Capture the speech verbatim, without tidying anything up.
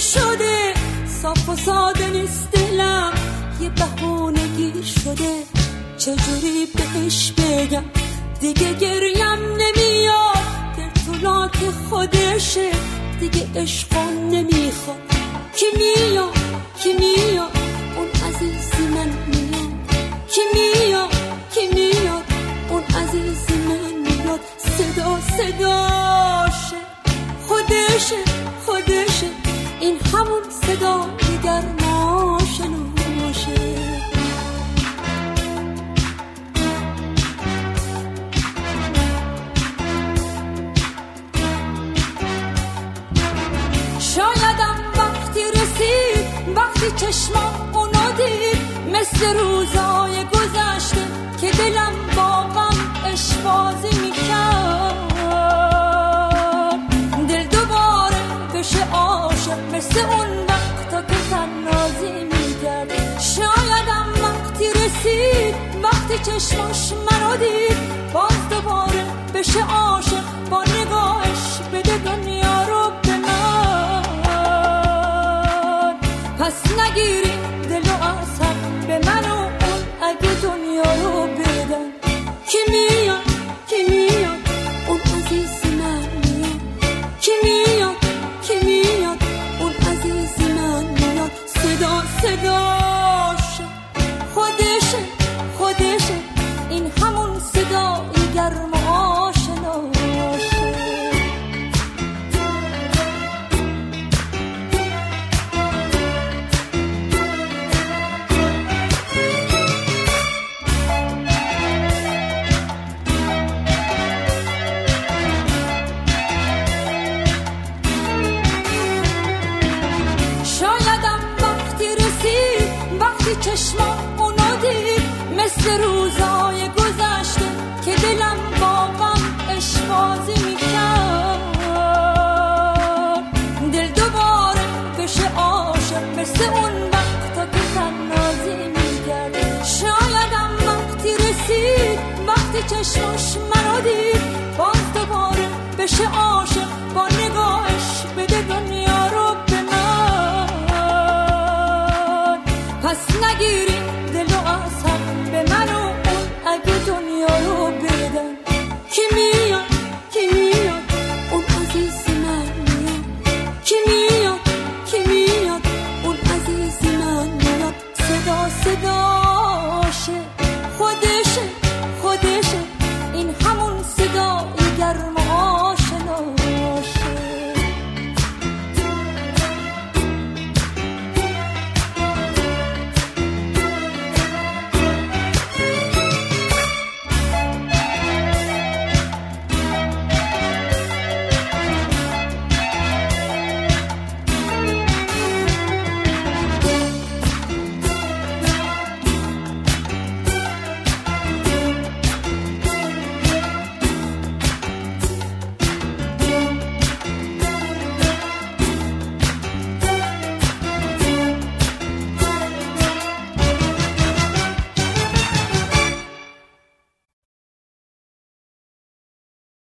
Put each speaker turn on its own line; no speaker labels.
شده، صاف و ساده نیست دلم، یه بهونه گیر شده. چجوری بهش بگم دیگه گریم نمیاد، در طولات خودشه دیگه عشقا نمیخواد. کی میاد کی میاد اون عزیزی من میاد، کی میاد کی میاد اون عزیزی من میاد. صدا صداشه خودشه خودشه، این همون صدا گرماشه نوشه. شایدم وقتی رسید، وقتی چشمام اونو دید، مثل روزای گذشته که دلم با غم عشق‌بازی میکرد. دل دوباره بشه عاشق مثل اون وقتا که تنازی میکرد. شایدم وقتی رسید، وقتی چشماش منو دید، باز دوباره بشه عاشق، با نگاهش بده دنیا رو به من. پس نگیریم دل و اصحاب به من و اون اگه دنیا رو بدن. کی میاد کی میاد اون عزیزی من میاد، کی میاد کی میاد اون عزیزی من میاد. صدا صداشه خودشه خودشه، این همون صدای گرم و آشناشه. چشمام اونو دید، مثل روزای گذشته که دلم با غم عشق‌بازی میکرد. دل دوباره بشه عاشق مثل اون وقتا که تنازی میکرد. شایدم وقتی رسید، وقتی چشماش منو دید، باز دوباره بشه عاشق، با نگاهش بده دنیا رو به من. پس نگیری